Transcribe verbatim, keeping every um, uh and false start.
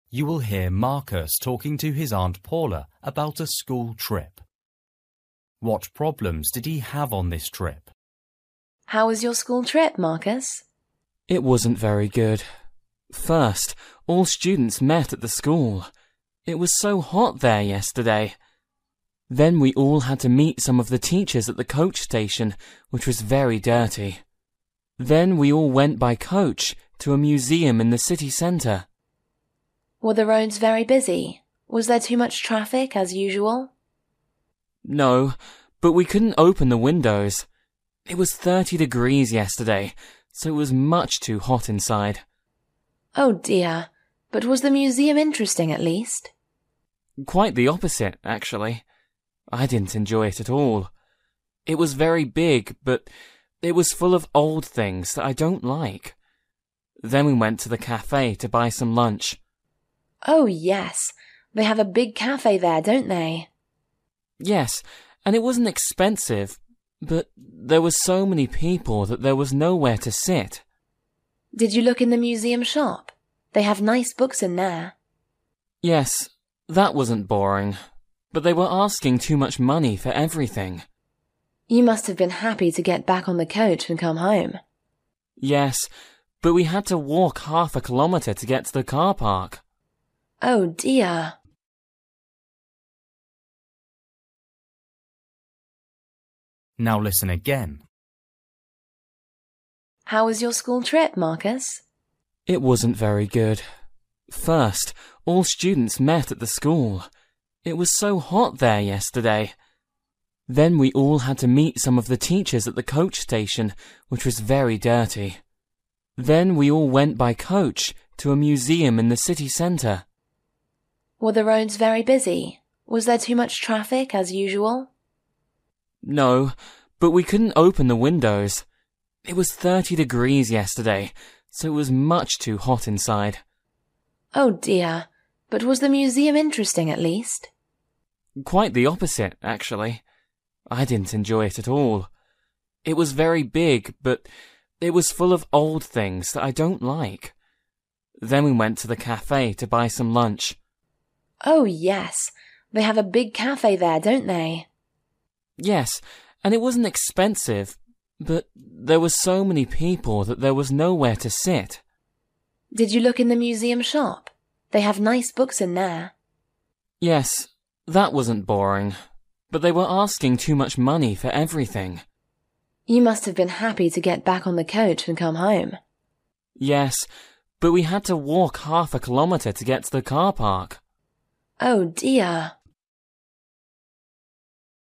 you will hear Marcus talking to his Aunt Paula about a school trip. What problems did he have on this trip? How was your school trip, Marcus? It wasn't very good. First, all students met at the school. It was so hot there yesterday. Then we all had to meet some of the teachers at the coach station, which was very dirty. Then we all went by coach to a museum in the city centre. Were the roads very busy? Was there too much traffic as usual? No, but we couldn't open the windows. It was thirty degrees yesterday, so it was much too hot inside. Oh dear, but was the museum interesting at least? Quite the opposite, actually. I didn't enjoy it at all. It was very big, but it was full of old things that I don't like. Then we went to the cafe to buy some lunch. Oh yes, they have a big cafe there, don't they? Yes, and it wasn't expensive, but there were so many people that there was nowhere to sit. Did you look in the museum shop? They have nice books in there. Yes, that wasn't boring, but they were asking too much money for everything. You must have been happy to get back on the coach and come home. Yes, but we had to walk half a kilometre to get to the car park. Oh dear. Now listen again. How was your school trip, Marcus? It wasn't very good. First, all students met at the school. It was so hot there yesterday. Then we all had to meet some of the teachers at the coach station, which was very dirty. Then we all went by coach to a museum in the city centre. Were the roads very busy? Was there too much traffic as usual? No, but we couldn't open the windows. It was thirty degrees yesterday, so it was much too hot inside. Oh dear, but was the museum interesting at least? Quite the opposite, actually. I didn't enjoy it at all. It was very big, but it was full of old things that I don't like. Then we went to the cafe to buy some lunch. Oh yes, they have a big cafe there, don't they? Yes, and it wasn't expensive, but there were so many people that there was nowhere to sit. Did you look in the museum shop? They have nice books in there. Yes, that wasn't boring, but they were asking too much money for everything. You must have been happy to get back on the coach and come home. Yes, but we had to walk half a kilometre to get to the car park. Oh dear.